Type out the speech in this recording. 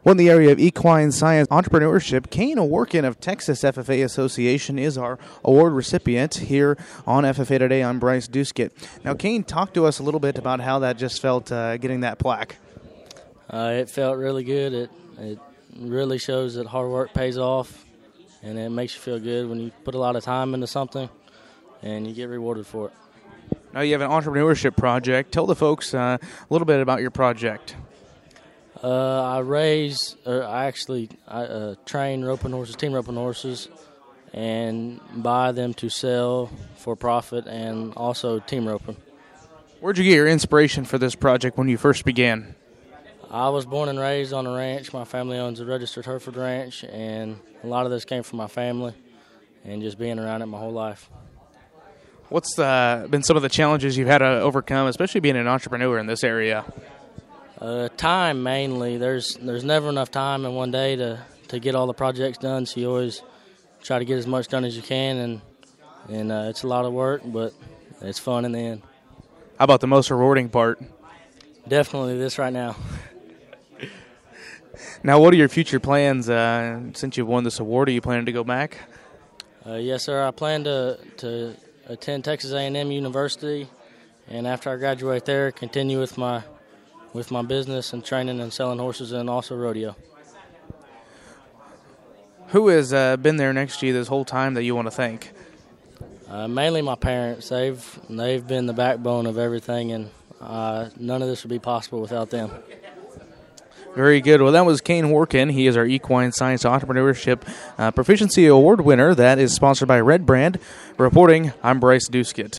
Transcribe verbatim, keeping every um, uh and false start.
Well, in the area of equine science entrepreneurship, Kane Orkin of Texas F F A Association is our award recipient here on F F A Today. I'm Bryce Duskett. Now, Kane, talk to us a little bit about how that just felt uh, getting that plaque. Uh, it felt really good. It it really shows that hard work pays off, and it makes you feel good when you put a lot of time into something and you get rewarded for it. Now, you have an entrepreneurship project. Tell the folks uh, a little bit about your project. Uh, I raise, or I actually I, uh, train roping horses, team roping horses, and buy them to sell for profit and also team roping. Where'd you get your inspiration for this project when you first began? I was born and raised on a ranch. My family owns a registered Hereford ranch, and a lot of this came from my family and just being around it my whole life. What's uh, been some of the challenges you've had to overcome, especially being an entrepreneur in this area? Uh, time mainly. There's there's never enough time in one day to, to get all the projects done, so you always try to get as much done as you can, and and uh, it's a lot of work, but it's fun in the end. How about the most rewarding part? Definitely this right now. Now, what are your future plans? Uh, since you've won this award, are you planning to go back? Uh, yes, sir. I plan to to attend Texas A and M University, and after I graduate there, continue with my with my business and training and selling horses and also rodeo. Who has uh, been there next to you this whole time that you want to thank? Uh, mainly my parents. They've they've been the backbone of everything, and uh, none of this would be possible without them. Very good. Well, that was Kane Orkin. He is our Equine Science Entrepreneurship uh, Proficiency Award winner. That is sponsored by Red Brand. Reporting, I'm Bryce Duskett.